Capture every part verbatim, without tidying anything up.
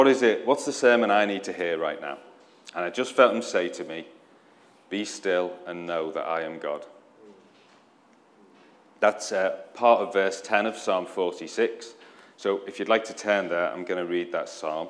What is it? What's the sermon I need to hear right now? And I just felt him say to me, be still and know that I am God. That's uh, part of verse ten of Psalm forty-six. So if you'd like to turn there, I'm going to read that psalm.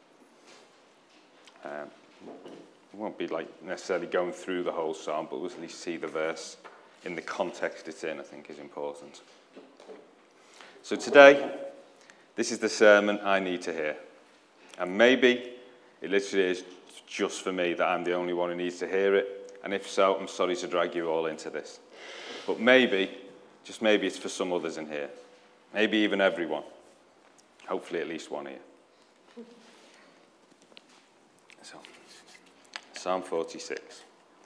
Um, it won't be like necessarily going through the whole psalm, but we'll at least see the verse in the context it's in, I think is important. So today, this is the sermon I need to hear. And maybe it literally is just for me that I'm the only one who needs to hear it. And if so, I'm sorry to drag you all into this. But maybe, just maybe it's for some others in here. Maybe even everyone. Hopefully at least one here. So, Psalm forty-six.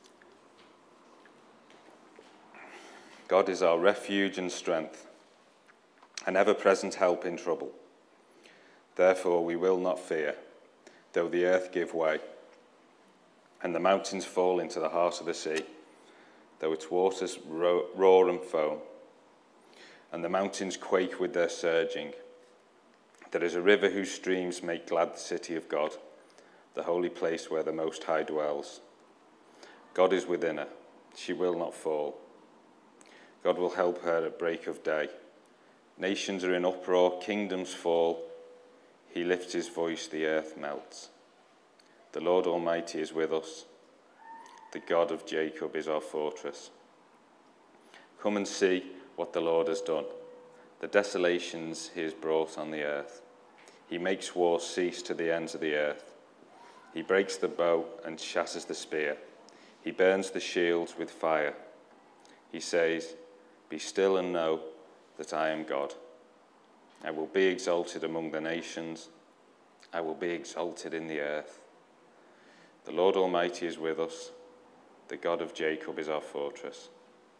God is our refuge and strength, an ever-present help in trouble. Therefore we will not fear, though the earth give way, and the mountains fall into the heart of the sea, though its waters ro- roar and foam, and the mountains quake with their surging. There is a river whose streams make glad the city of God, the holy place where the Most High dwells. God is within her, she will not fall. God will help her at break of day. Nations are in uproar, kingdoms fall. He lifts his voice, the earth melts. The Lord Almighty is with us. The God of Jacob is our fortress. Come and see what the Lord has done, the desolations he has brought on the earth. He makes war cease to the ends of the earth. He breaks the bow and shatters the spear. He burns the shields with fire. He says, be still and know that I am God. I will be exalted among the nations. I will be exalted in the earth. The Lord Almighty is with us. The God of Jacob is our fortress.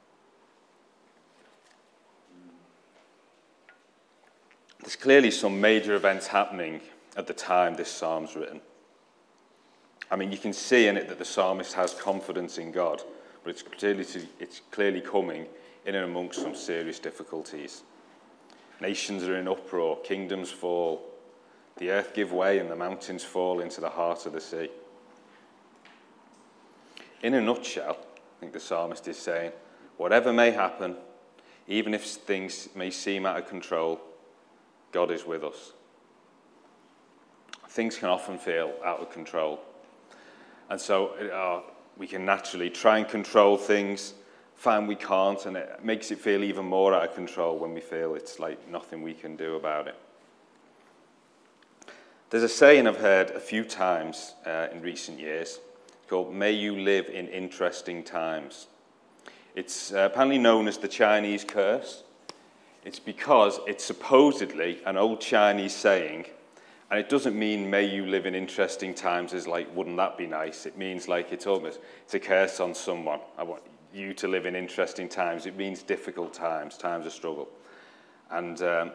There's clearly some major events happening at the time this psalm's written. I mean, you can see in it that the psalmist has confidence in God, but it's clearly, it's clearly coming in and amongst some serious difficulties. Nations are in uproar, kingdoms fall, the earth give way and the mountains fall into the heart of the sea. In a nutshell, I think the psalmist is saying, whatever may happen, even if things may seem out of control, God is with us. Things can often feel out of control. And so uh, we can naturally try and control things, find we can't, and it makes it feel even more out of control when we feel it's like nothing we can do about it. There's a saying I've heard a few times uh, in recent years called, may you live in interesting times. It's uh, apparently known as the Chinese curse. It's because it's supposedly an old Chinese saying, and it doesn't mean may you live in interesting times as like, wouldn't that be nice? It means like it's almost, it's a curse on someone. I want you to live in interesting times. It means difficult times, times of struggle. And um,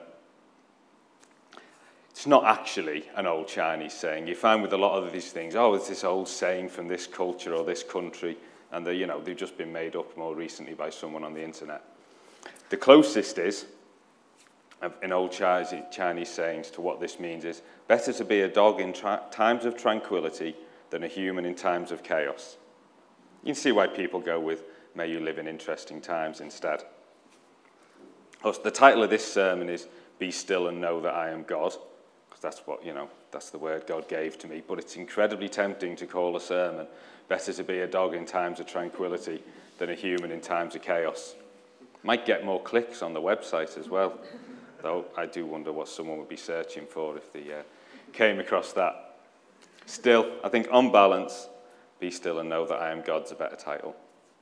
it's not actually an old Chinese saying. You find with a lot of these things, oh, it's this old saying from this culture or this country, and they, you know, they've just been made up more recently by someone on the internet. The closest is, in old Chinese sayings to what this means is, better to be a dog in tra- times of tranquility than a human in times of chaos. You can see why people go with, may you live in interesting times instead. The title of this sermon is, be still and know that I am God, because that's what, you know, that's the word God gave to me, but it's incredibly tempting to call a sermon, better to be a dog in times of tranquility than a human in times of chaos. Might get more clicks on the website as well, though I do wonder what someone would be searching for if they uh, came across that. Still, I think on balance, be still and know that I am God's a better title.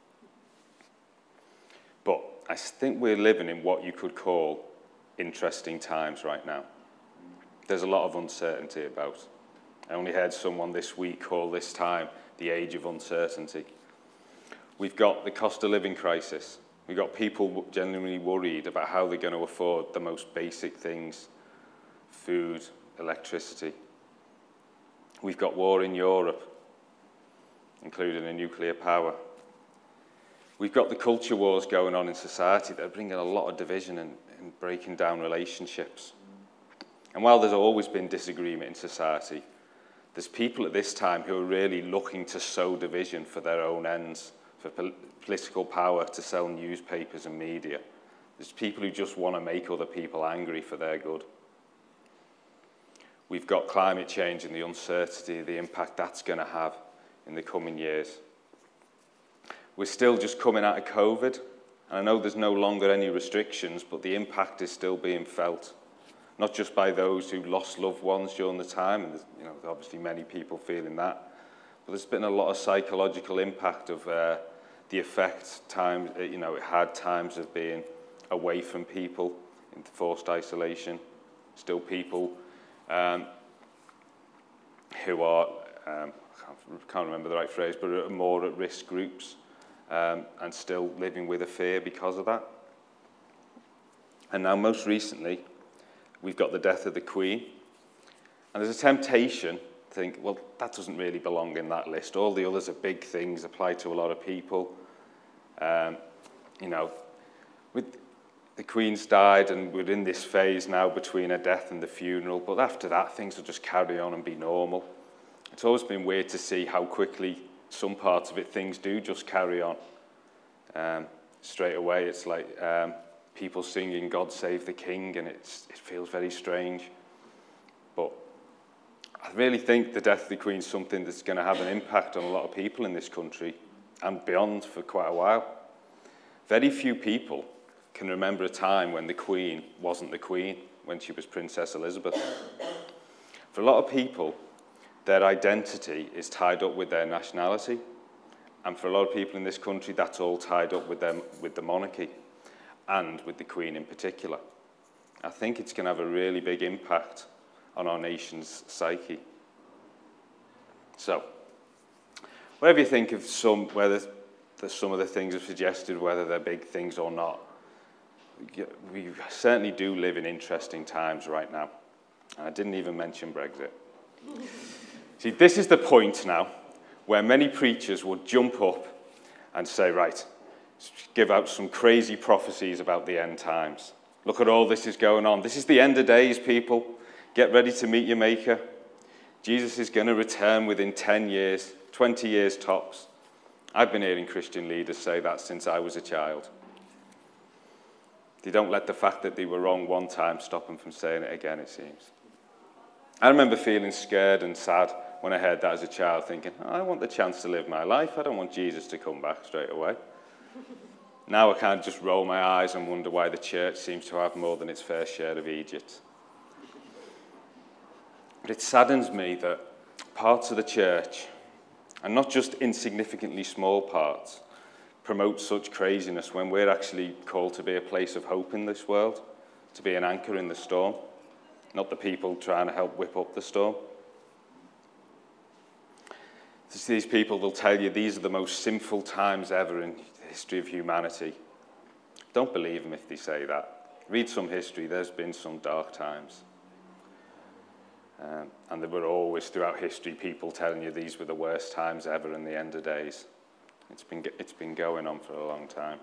But I think we're living in what you could call interesting times right now. There's a lot of uncertainty about. I only heard someone this week call this time the age of uncertainty. We've got the cost of living crisis. We've got people genuinely worried about how they're going to afford the most basic things, food, electricity. We've got war in Europe, including a nuclear power. We've got the culture wars going on in society that are bringing a lot of division and, and breaking down relationships. And while there's always been disagreement in society, there's people at this time who are really looking to sow division for their own ends, for pol- political power, to sell newspapers and media. There's people who just want to make other people angry for their good. We've got climate change and the uncertainty, the impact that's going to have in the coming years. We're still just coming out of COVID, and I know there's no longer any restrictions, but the impact is still being felt, not just by those who lost loved ones during the time, and there's, you know, obviously many people feeling that, but there's been a lot of psychological impact of uh, the effect time, you know, it had times of being away from people in forced isolation. Still people um, who are, um, I can't, can't remember the right phrase, but are more at risk groups. Um, and still living with a fear because of that. And now most recently, we've got the death of the Queen. And there's a temptation to think, well, that doesn't really belong in that list. All the others are big things, apply to a lot of people. Um, you know, with the Queen's died and we're in this phase now between her death and the funeral, but after that, things will just carry on and be normal. It's always been weird to see how quickly some parts of it, things do just carry on. Um, straight away, it's like um, people singing God Save the King, and it's, it feels very strange. But I really think the death of the Queen is something that's going to have an impact on a lot of people in this country and beyond for quite a while. Very few people can remember a time when the Queen wasn't the Queen, when she was Princess Elizabeth. For a lot of people, their identity is tied up with their nationality. And for a lot of people in this country, that's all tied up with them, with the monarchy and with the Queen in particular. I think it's going to have a really big impact on our nation's psyche. So, whatever you think of some, whether some of the things I've suggested, whether they're big things or not, we certainly do live in interesting times right now. And I didn't even mention Brexit. See, this is the point now where many preachers would jump up and say, right, give out some crazy prophecies about the end times. Look at all this is going on. This is the end of days, people. Get ready to meet your Maker. Jesus is going to return within ten years, twenty years tops. I've been hearing Christian leaders say that since I was a child. They don't let the fact that they were wrong one time stop them from saying it again, it seems. I remember feeling scared and sad when I heard that as a child, thinking, oh, I want the chance to live my life. I don't want Jesus to come back straight away. Now I can't just roll my eyes and wonder why the church seems to have more than its fair share of Egypt. But it saddens me that parts of the church, and not just insignificantly small parts, promote such craziness when we're actually called to be a place of hope in this world, to be an anchor in the storm, not the people trying to help whip up the storm. These people will tell you these are the most sinful times ever in the history of humanity. Don't believe them if they say that. Read some history, there's been some dark times. Um, and there were always, throughout history, people telling you these were the worst times ever in the end of days. It's been, it's been going on for a long time.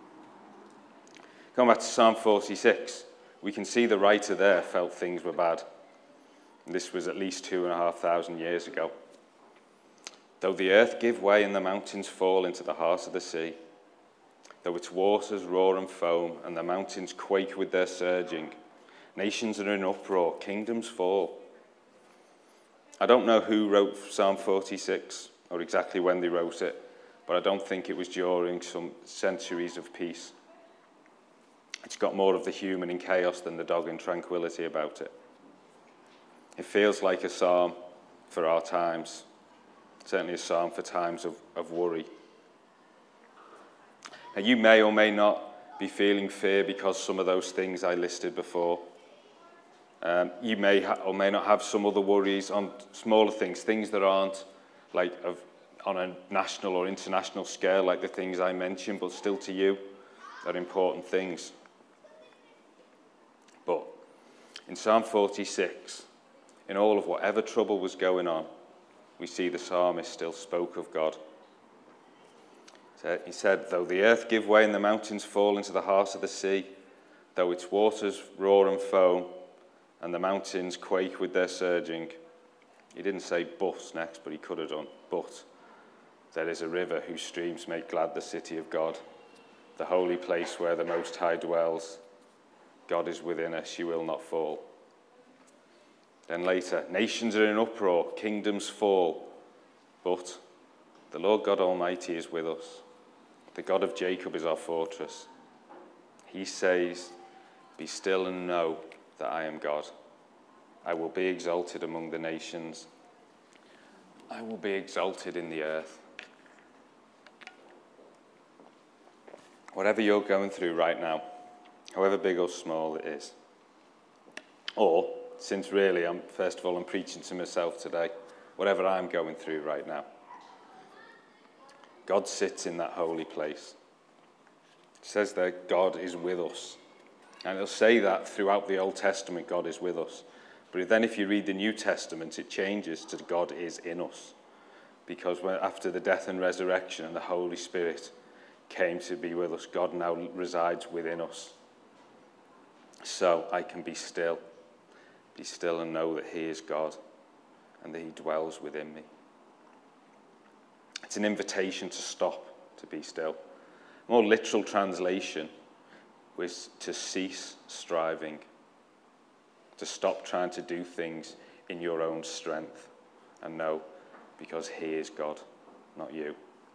Going back to Psalm forty-six, we can see the writer there felt things were bad. And this was at least two and a half thousand years ago. Though the earth give way and the mountains fall into the heart of the sea, though its waters roar and foam and the mountains quake with their surging, nations are in uproar, kingdoms fall. I don't know who wrote Psalm forty-six or exactly when they wrote it, but I don't think it was during some centuries of peace. It's got more of the human in chaos than the dog in tranquility about it. It feels like a psalm for our times. Certainly a psalm for times of, of worry. Now, you may or may not be feeling fear because some of those things I listed before. Um, you may ha- or may not have some other worries on smaller things, things that aren't like of, on a national or international scale like the things I mentioned, but still to you are important things. But in Psalm forty-six, in all of whatever trouble was going on, we see the psalmist still spoke of God. He said, though the earth give way and the mountains fall into the heart of the sea, though its waters roar and foam, and the mountains quake with their surging. He didn't say but next, but he could have done. But there is a river whose streams make glad the city of God, the holy place where the Most High dwells. God is within her, she will not fall. Then later, nations are in uproar, kingdoms fall. But the Lord God Almighty is with us. The God of Jacob is our fortress. He says, be still and know that I am God. I will be exalted among the nations. I will be exalted in the earth. Whatever you're going through right now, however big or small it is, or, since really, I'm first of all, I'm preaching to myself today, whatever I'm going through right now, God sits in that holy place. It says there, God is with us. And it'll say that throughout the Old Testament, God is with us. But then if you read the New Testament, it changes to God is in us. Because when, after the death and resurrection and the Holy Spirit came to be with us, God now resides within us. So I can be still. Be still and know that he is God and that he dwells within me. It's an invitation to stop, to be still. A more literal translation was to cease striving, to stop trying to do things in your own strength and know because he is God, not you.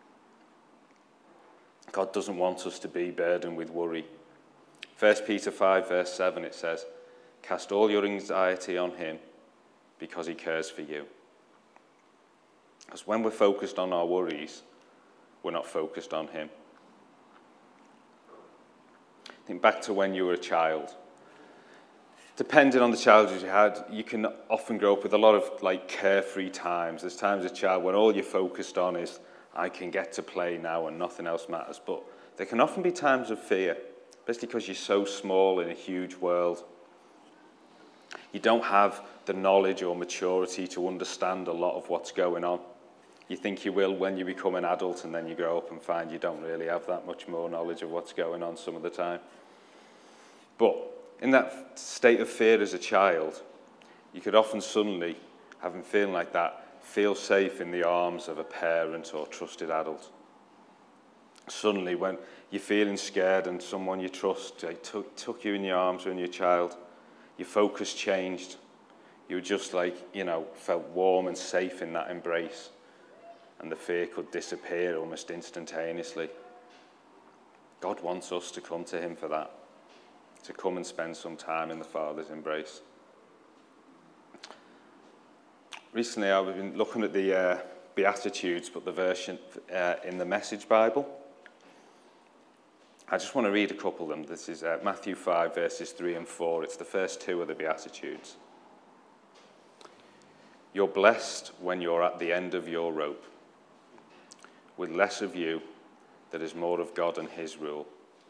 God doesn't want us to be burdened with worry. First Peter five, verse seven, it says, cast all your anxiety on him because he cares for you. Because when we're focused on our worries, we're not focused on him. Think back to when you were a child. Depending on the childhood you had, you can often grow up with a lot of like carefree times. There's times as a child when all you're focused on is, I can get to play now and nothing else matters. But there can often be times of fear, especially because you're so small in a huge world. You don't have the knowledge or maturity to understand a lot of what's going on. You think you will when you become an adult, and then you grow up and find you don't really have that much more knowledge of what's going on some of the time. But in that state of fear as a child, you could often suddenly, having feeling like that, feel safe in the arms of a parent or trusted adult. Suddenly, when you're feeling scared and someone you trust they took, took you in your arms when you're a child, your focus changed. You were just like, you know, felt warm and safe in that embrace. And the fear could disappear almost instantaneously. God wants us to come to him for that, to come and spend some time in the Father's embrace. Recently, I've been looking at the uh, Beatitudes, but the version uh, in the Message Bible. I just want to read a couple of them. This is uh, Matthew five, verses three and four. It's the first two of the Beatitudes. You're blessed when you're at the end of your rope. With less of you, there is more of God and his rule.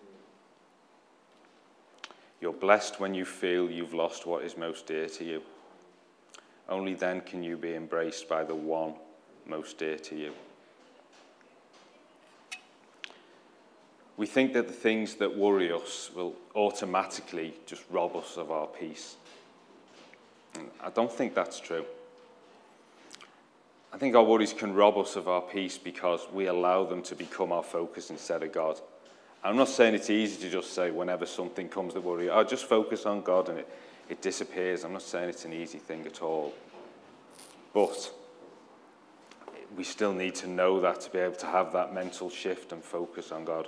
You're blessed when you feel you've lost what is most dear to you. Only then can you be embraced by the one most dear to you. We think that the things that worry us will automatically just rob us of our peace. And I don't think that's true. I think our worries can rob us of our peace because we allow them to become our focus instead of God. I'm not saying it's easy to just say whenever something comes to worry, oh, just focus on God and it, it disappears. I'm not saying it's an easy thing at all. But we still need to know that to be able to have that mental shift and focus on God.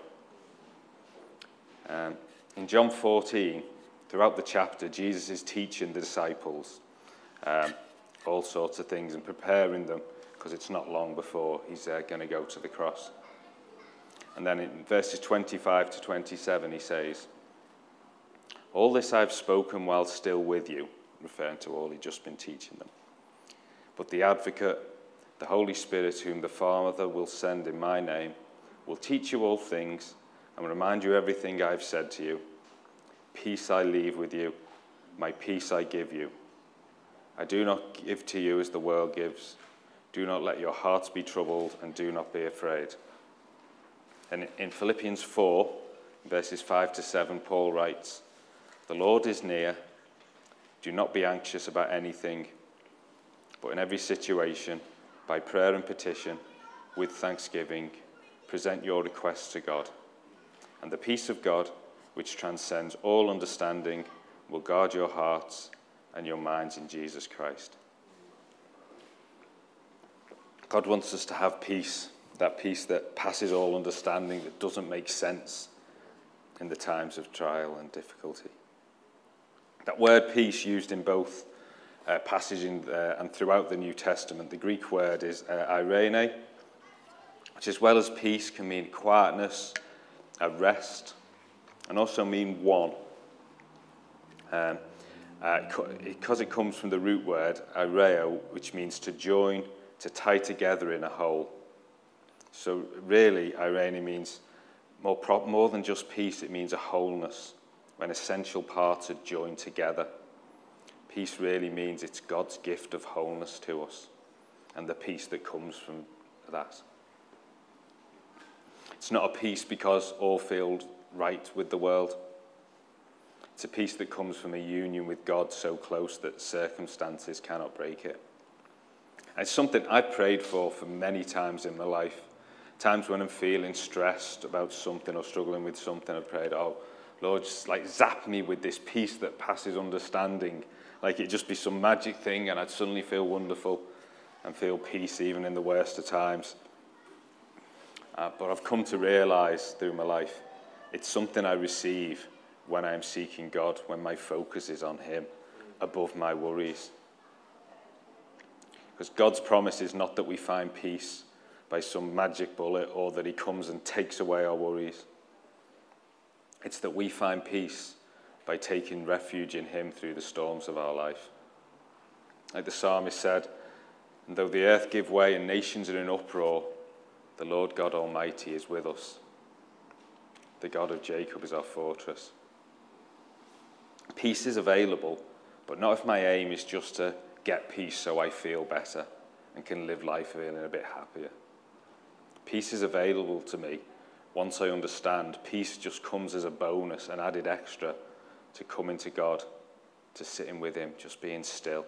Um, in John fourteen, throughout the chapter, Jesus is teaching the disciples um, all sorts of things and preparing them because it's not long before he's uh, going to go to the cross. And then in verses twenty-five to twenty-seven, he says, all this I've spoken while still with you, referring to all he'd just been teaching them. But the advocate, the Holy Spirit, whom the Father will send in my name, will teach you all things and remind you everything I've said to you. Peace I leave with you, my peace I give you. I do not give to you as the world gives. Do not let your hearts be troubled and do not be afraid. And in Philippians four, verses five to seven, Paul writes, the Lord is near. Do not be anxious about anything, but in every situation, by prayer and petition, with thanksgiving, present your requests to God. And the peace of God, which transcends all understanding, will guard your hearts and your minds in Jesus Christ. God wants us to have peace, that peace that passes all understanding, that doesn't make sense in the times of trial and difficulty. That word peace, used in both uh, passages in, uh, and throughout the New Testament, the Greek word is uh, eirene, which as well as peace can mean quietness, a rest, and also mean one. Um, uh, because it comes from the root word eireo, which means to join, to tie together in a whole. So really, eirene means more, pro- more than just peace, it means a wholeness, when essential parts are joined together. Peace really means it's God's gift of wholeness to us and the peace that comes from that. It's not a peace because all feel right with the world. It's a peace that comes from a union with God so close that circumstances cannot break it. And it's something I've prayed for for many times in my life. Times when I'm feeling stressed about something or struggling with something, I've prayed, oh, Lord, just like zap me with this peace that passes understanding. Like it'd just be some magic thing and I'd suddenly feel wonderful and feel peace even in the worst of times. Uh, but I've come to realize through my life, it's something I receive when I'm seeking God, when my focus is on him above my worries. Because God's promise is not that we find peace by some magic bullet or that he comes and takes away our worries. It's that we find peace by taking refuge in him through the storms of our life. Like the psalmist said, and though the earth give way and nations are in uproar, the Lord God Almighty is with us. The God of Jacob is our fortress. Peace is available, but not if my aim is just to get peace so I feel better and can live life feeling a bit happier. Peace is available to me once I understand. Peace just comes as a bonus, an added extra to coming to God, to sitting with him, just being still.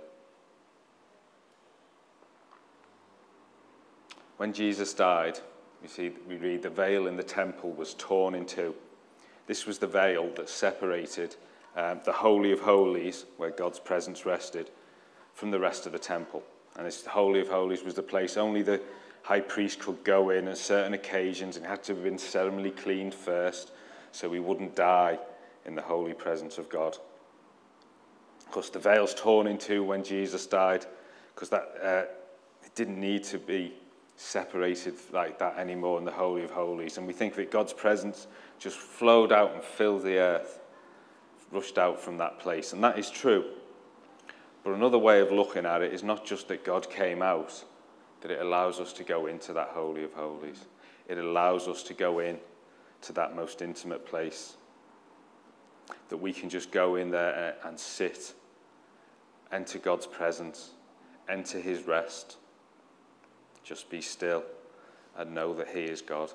When Jesus died, you see, we read the veil in the temple was torn in two. This was the veil that separated um, the Holy of Holies, where God's presence rested, from the rest of the temple. And this Holy of Holies was the place only the high priest could go in on certain occasions and had to have been ceremonially cleaned first so he wouldn't die in the holy presence of God. Of course, the veil's torn in two when Jesus died because that uh, it didn't need to be separated like that anymore in the Holy of Holies. And we think that God's presence just flowed out and filled the earth, rushed out from that place. And that is true. But another way of looking at it is not just that God came out, that it allows us to go into that Holy of Holies. It allows us to go in to that most intimate place. That we can just go in there and sit, enter God's presence, enter his rest. Just be still and know that he is God.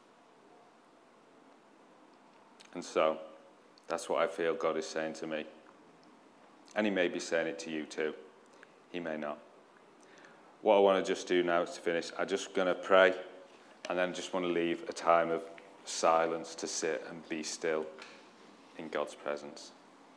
And so, that's what I feel God is saying to me. And he may be saying it to you too. He may not. What I want to just do now is to finish. I'm just going to pray and then just want to leave a time of silence to sit and be still in God's presence.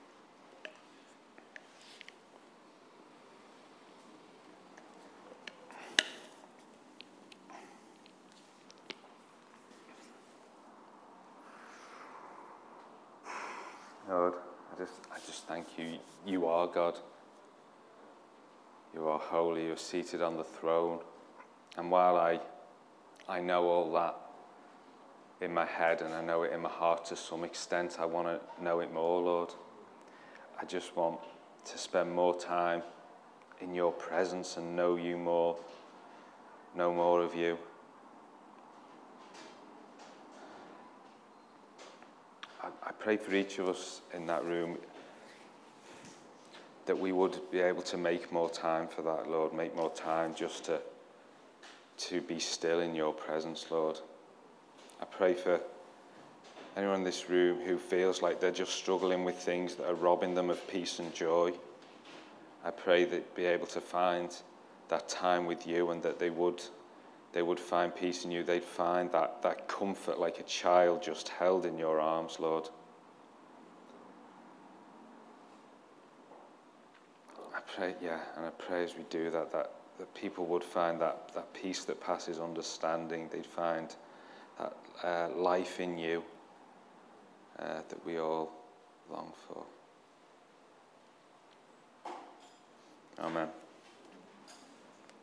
Lord, I just, I just thank you. You are God. You are holy. You're seated on the throne. And while I, I know all that in my head and I know it in my heart to some extent, I want to know it more, Lord. I just want to spend more time in your presence and know you more, know more of you. I pray for each of us in that room that we would be able to make more time for that, Lord. Make more time just to, to be still in your presence, Lord. I pray for anyone in this room who feels like they're just struggling with things that are robbing them of peace and joy. I pray that be able to find that time with you, and that they would they would find peace in you. They'd find that, that comfort like a child just held in your arms, Lord. I pray, yeah, and I pray as we do that, that, that people would find that, that peace that passes understanding. They'd find that uh, life in you uh, that we all long for. Amen.